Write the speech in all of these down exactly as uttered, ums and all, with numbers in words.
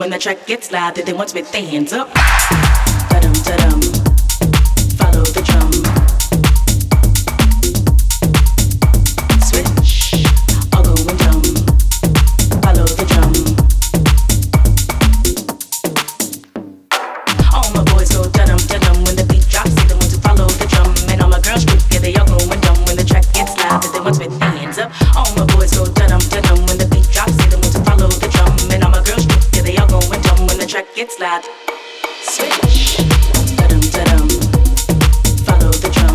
When the track gets loud, they want with their hands up. Ta-dum, ta-dum. Follow the drum. Switch. I'll go and drum. Follow the drum. All my boys go ta-dum, ta-dum. When the beat drops, they the ones who follow the drum. And all my girls group, yeah, they all go and drum. When the track gets loud, they want with their hands up. All my boys go ta-dum, ta-dum. When the beat drops, they the ones who follow the drum. And all my girls group, yeah, they all go and drum. When the track gets loud. Switch. Ta-dum, ta-dum. Follow the drum.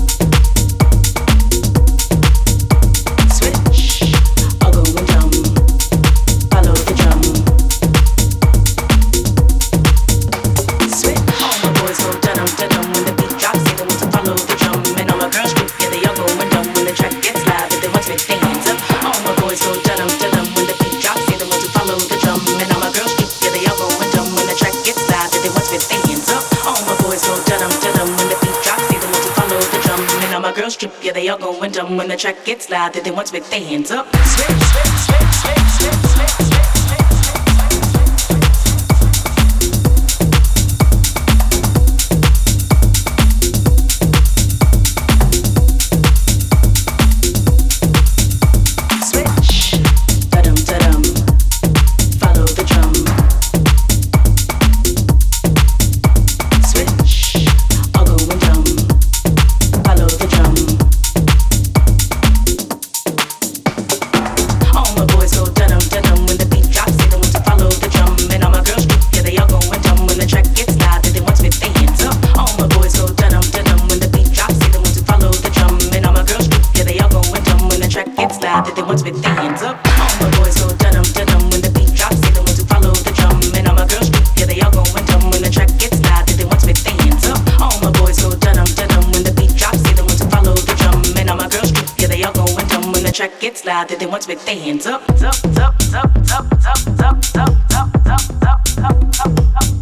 Switch. I'll go and drum. Follow the drum. Switch. All my boys go ta-dum, ta-dum. When the beat drops, they the ones to follow the drum. And all my girls group, yeah, they all go and drum. When the track gets loud, they want to make their hands up. All my boys go ta-dum, ta-dum. When the beat drops, they the ones to follow the drum. And all my girls group, yeah, they all go and drum. When the track gets loud, they want to make their hands up. All my boys go ta-dum, ta-dum. When the beat drops, they the ones to follow the drum. And all my girls group, yeah, they all go and drum. When the track gets loud, they want to make their hands up. Switch, switch, switch, switch, switch, switch, switch. That they want to with their hands up. All my boys go da-dum, da-dum. When the beat drops, they the ones who follow the drum. And all my girls group, yeah, they all go and drum. When the track gets loud, that they want to with their hands up. All my boys go da-dum, da-dum. When the beat drops, they the ones who follow the drum. And all my girls group, yeah, they all go and drum. When the track gets loud, that they want to with their hands up. Up, up, up, up, up, up, up, up, up, up, up, up, up.